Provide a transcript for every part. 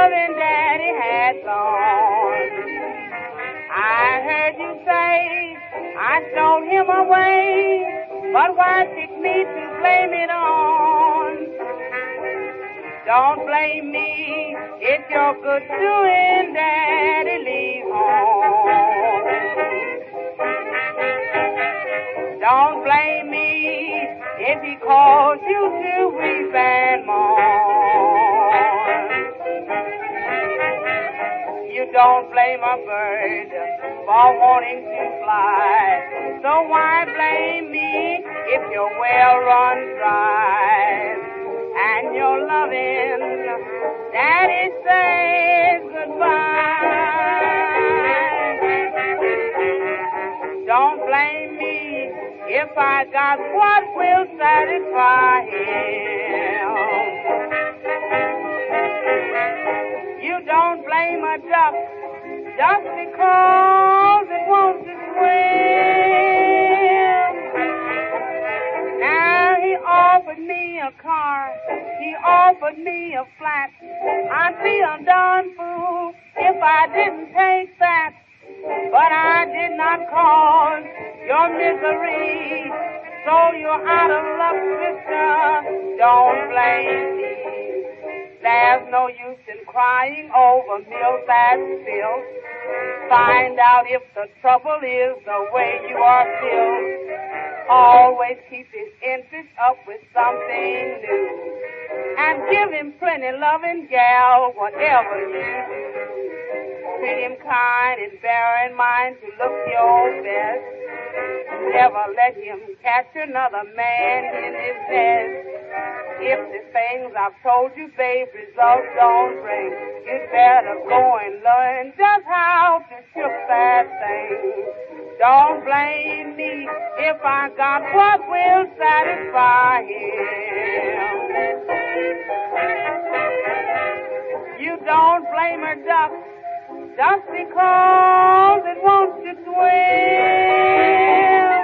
loving daddy had gone. I heard you say I stole him away, but why pick me to blame it on? Don't blame me if you're good doing, daddy, leave home. Don't blame me if he calls you to weep and mourn. You don't blame a bird for wanting to fly, so why blame me if your well runs dry and your loving daddy says goodbye? Don't blame me if I got what will satisfy him. You don't blame a duck just because it wants to swim. Now he offered me a car, he offered me a flat. I'd be a darn fool if I didn't take that. But I did not cause your misery, so you're out of luck, sister. Don't blame me. There's no use in crying over milk that's spilled. Find out if the trouble is the way you are filled. Always keep his interest up with something new. And give him plenty loving, gal, whatever you do. Treat him kind and bear in mind to look your best. Never let him catch another man in his nest. If the things I've told you, babe, results don't bring, you'd better go and learn just how to shook that thing. Don't blame me if I got what will satisfy him. You don't blame a duck just because it wants to swim.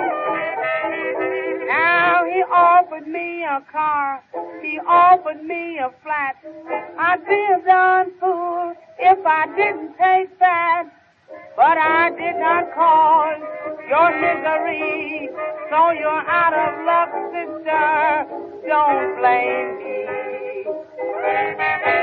Now he offered me a car, he offered me a flat. I'd be a darn fool if I didn't take that. But I did not cause your misery, so you're out of luck, sister. Don't blame me.